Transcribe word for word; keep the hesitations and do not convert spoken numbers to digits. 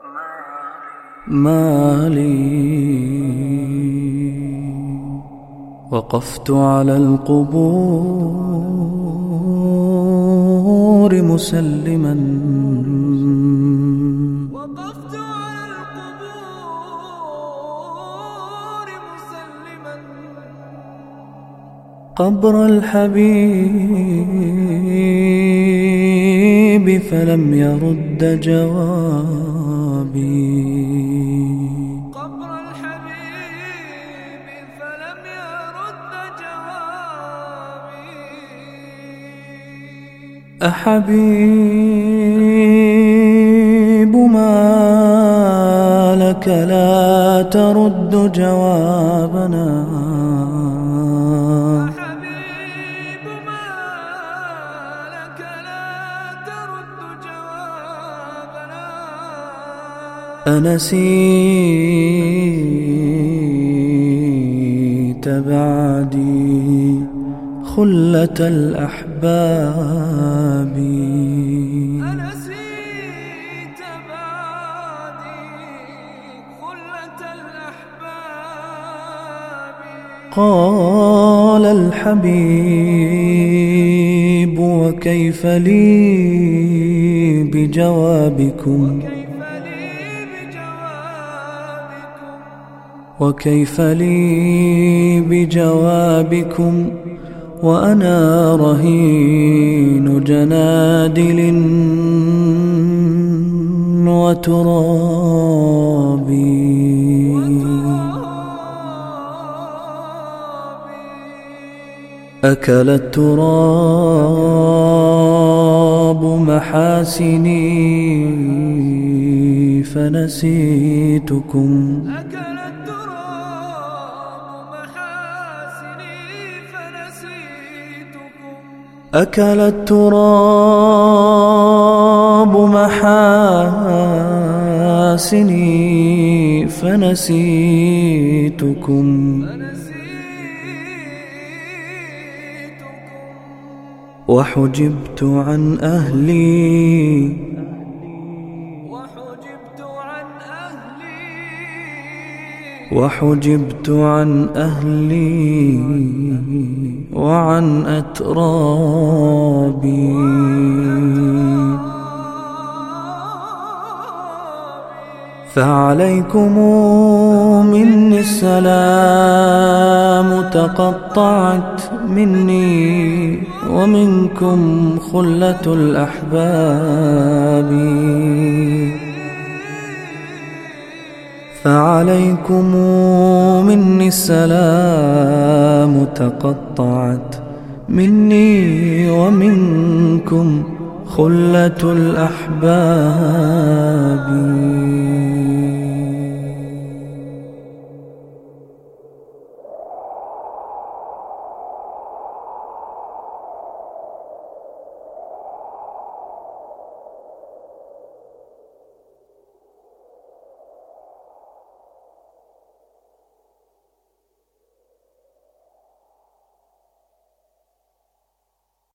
مالي وقفت على القبور مسلما وقفت على القبور مسلما قبر الحبيب فلم يرد جوابي قبر الحبيب فلم يرد جوابي أحبيب ما لك لا ترد جوابنا أحبيب ما لك لا ترد جوابنا أنسيت بعدي خلة الأحباب أنسيت بعدي خلة الأحباب قال الحبيب وكيف لي بجوابكم وكيف لي بجوابكم وأنا رهين جنادل وترابي أكل التراب محاسني فنسيتكم أكل التراب محاسني فنسيتكم وحجبت عن أهلي وحجبت عن أهلي وعن أترابي فعليكم مني السلام تقطعت مني ومنكم خلة الأحباب فعليكم مني السلام تقطعت مني ومنكم خلة الأحباب